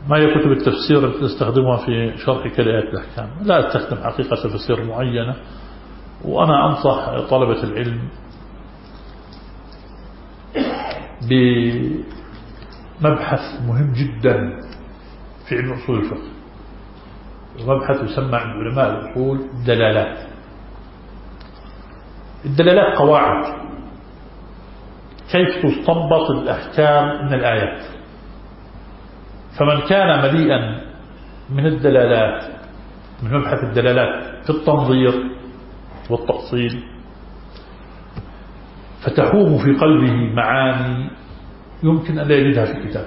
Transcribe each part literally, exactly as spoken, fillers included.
ما هي كتب التفسير التي تستخدمها في شرح كليات الأحكام؟ لا أستخدم حقيقة تفسير معينة، وأنا أنصح طلبة العلم بمبحث مهم جدا في علم أصول الفقه، ومبحث يسمى عند علماء الأصول دلالات. الدلالات قواعد كيف تستنبط الأحكام من الآيات. فمن كان مليئا من الدلالات، من مبحث الدلالات في التنظير والتأصيل، فتحوم في قلبه معاني يمكن أن لا يجدها في كتاب.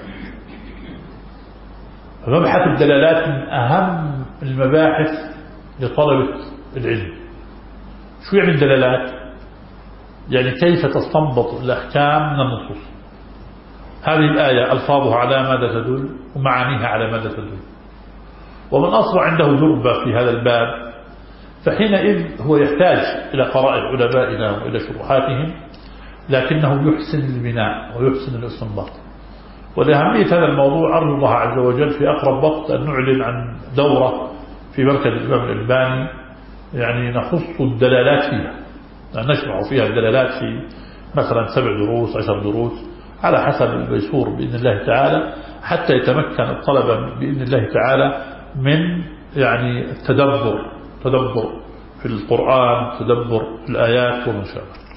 فمبحث الدلالات من أهم المباحث لطلبة العلم. شو يعني الدلالات؟ يعني كيف تستنبط الأحكام من النصوص. هذه الآية ألفاظها على ماذا تدل ومعانيها على ماذا تدل. ومن أصبح عنده ذربة في هذا الباب فحينئذ هو يحتاج إلى قراءة علمائنا وإلى شروحاتهم، لكنه يحسن البناء ويحسن الاستنباط. ولأهمية هذا الموضوع أرجو الله عز وجل في أقرب وقت أن نعلن عن دورة في مركز الإمام الألباني، يعني نخص الدلالات فيها، نشرح فيها الدلالات في مثلا سبع دروس عشر دروس على حسب الميسور بإذن الله تعالى، حتى يتمكن الطلبة بإذن الله تعالى من يعني التدبر تدبر في القرآن، تدبر في الآيات وما شابه.